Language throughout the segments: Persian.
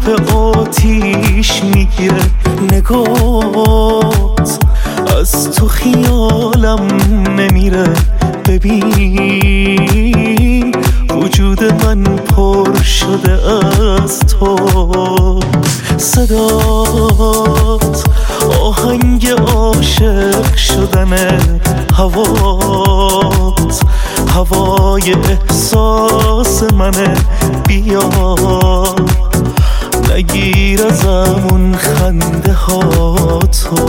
به آتیش میگیره نگات، از تو خیالم نمیره. ببین وجود من پر شده از تو، صدات آهنگ عاشق شدن، هوات هوای احساس منه. بیا نگیر ازمون خنده ها تو،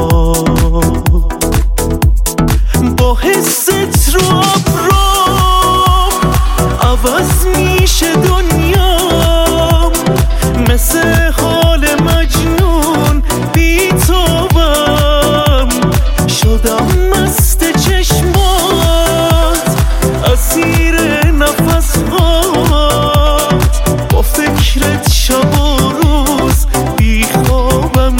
با حست رو ابرام عوض میشه دنیام، مثل حال مجنون بی توبم شدم مست چشمات، اسیر نفس هات، با فکرت شب و روز بی خوابم.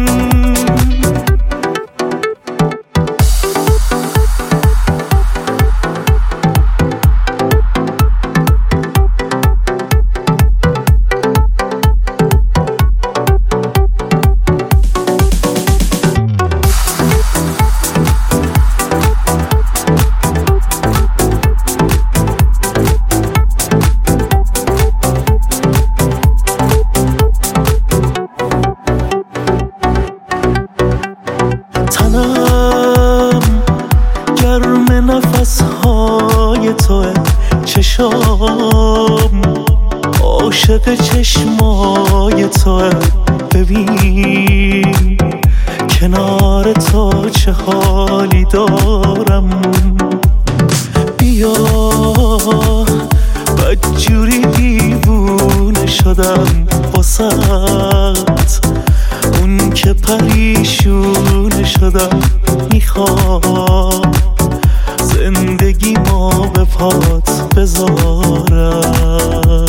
تنم گرم نفس های توه، چشام عاشق چشمای توه. ببین کنار تو چه حالی دارم، بیا بدجوری دیوونه شدم واسط، اون که پریشونه شدم. میخوام زندگی ما به پات بذارم،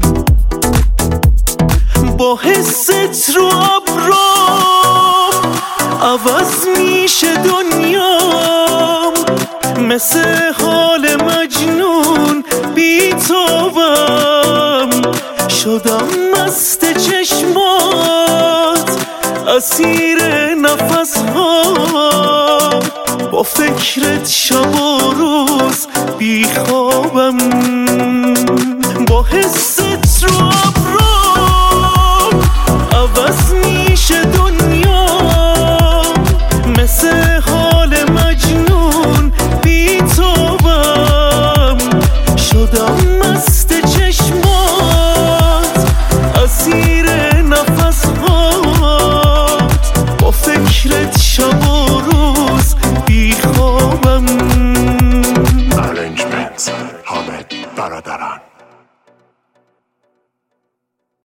با حست رو ابرام عوض میشه دنیام، مثل حال مجنون بی توبم شدم مست چشمات، اسیر نفس ها، با فکرت شب و روز بی خوابم.